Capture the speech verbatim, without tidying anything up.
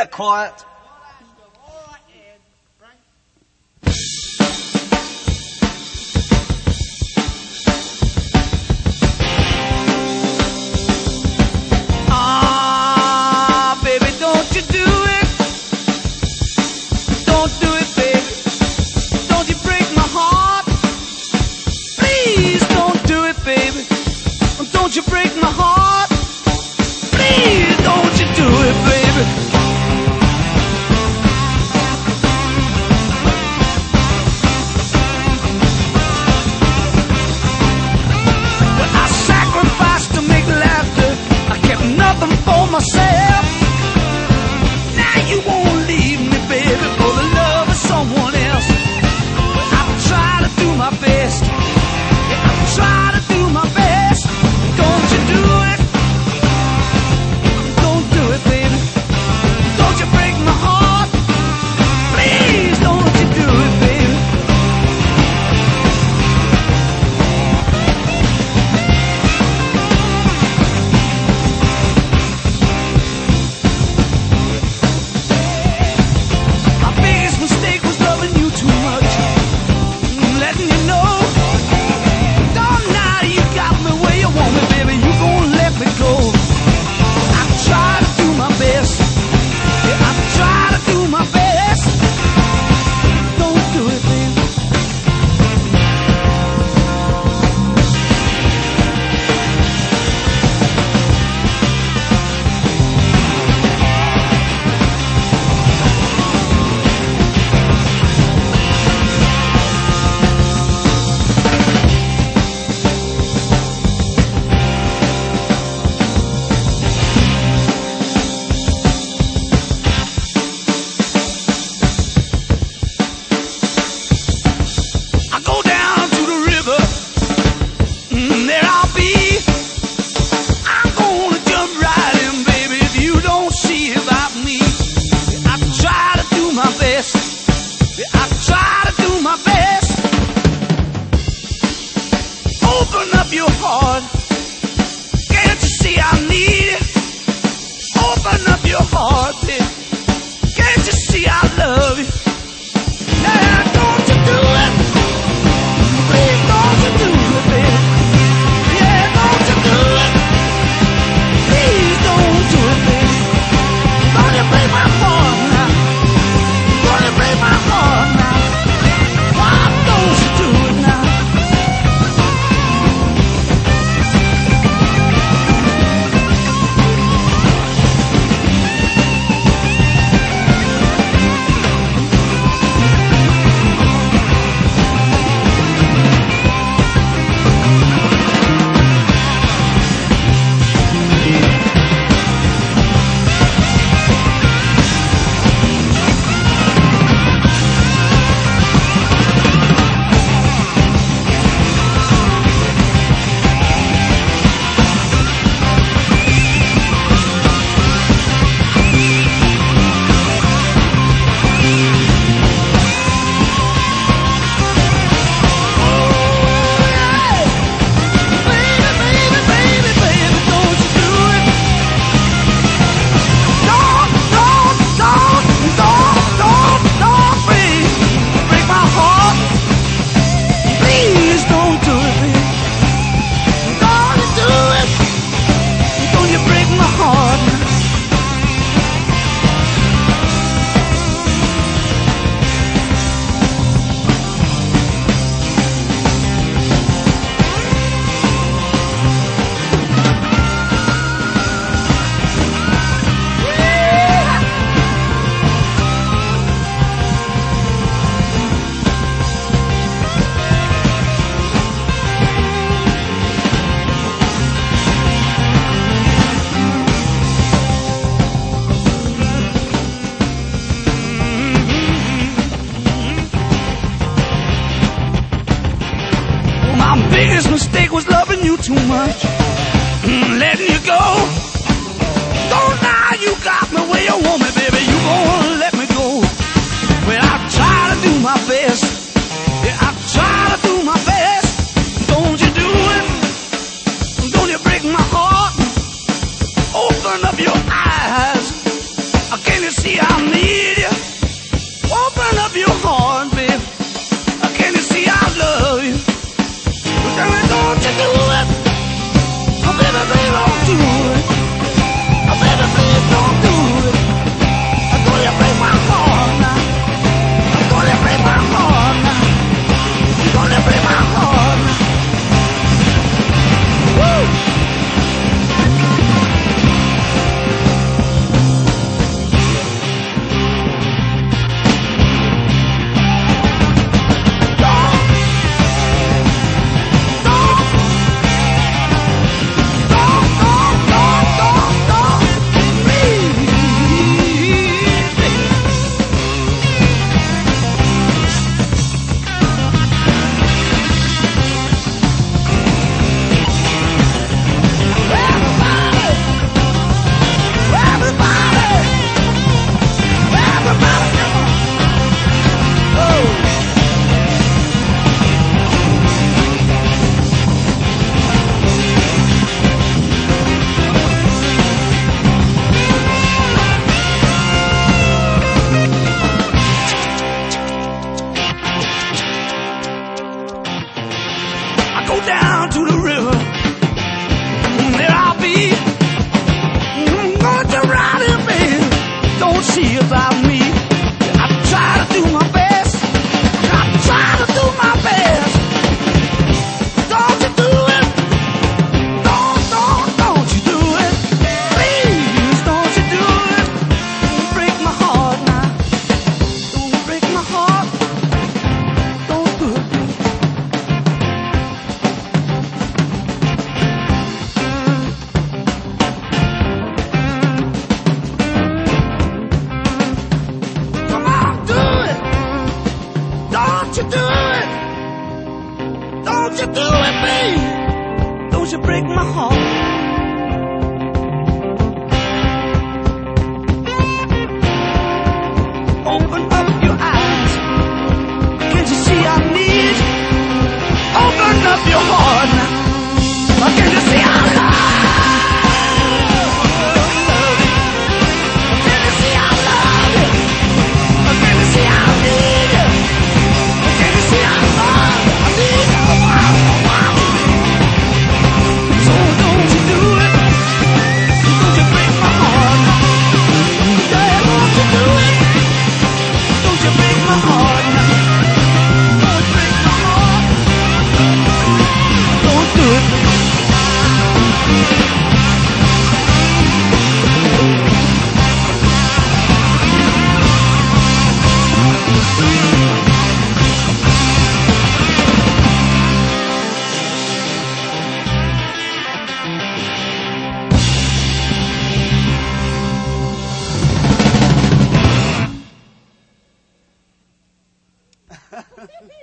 better quiet. Ah, baby, don't you do it. Don't do it, baby. Don't you break my heart. Please don't do it, baby. Don't you break my heart. Please don't you do it, baby. Well, I sacrificed to make laughter. I kept nothing for myself. Now you won't leave me, baby, for the love of someone else. Well, I try to do my best. Yeah, I try to do my best. Don't you do it. Don't do it, baby. Don't you break my heart. Please don't you do it, baby. My biggest mistake was loving you too much. Letting you know. Don't now you got me where you want me, baby. You gon' let me go. I try to do my best. Yeah, I try to do my best. Don't do it, baby. I go down to the river, mm, there I'll be. I'm gonna jump right in, baby, if you don't see about me. I try to do my best. I try to do my best. Open up your heart. Can't you see I need it? Open up your heart, baby. Can't you see I love you? Yeah, don't you do it. Please don't you do it, baby. Yeah, don't you do it. Please don't do it, baby. Don't you break my heart now. Don't you break my heart now. Why don't you do it now? biggest mistake was loving you too much, mm, letting you go. Don't now you got me where you want me, baby. You gonna let me go. Well, I try to do my best. Yeah, I try to do my best. Don't you do it? Don't you break my heart? Open up your eyes. Can you see I need you? Open up your heart, babe. Can you see I love you? Tell me, don't you do it? Oh, baby, baby, don't do it. Oh, baby, please don't do it. I'm gonna break my heart now. I'm gonna break my heart now. You're gonna break my heart now. Woo! Go down to the river, there I'll be. I'm going to ride it, baby. Don't see about me. I try to do my best. I try to do my best. Don't you do it? Don't, don't, don't you do it? Please, don't you do it? Don't break my heart now. Don't break my heart. Don't do it. Don't you do it? Don't you do it, babe? Don't you break my heart? Open up your eyes. Can't you see I need you? Open up your heart now. Can't you see I love you? Can't you see I love you? Can't you see I need you? So don't you do it? Don't you break my heart? Yeah, don't you do it? Don't you break my heart? Don't break my heart. Don't do it. Ha ha ha.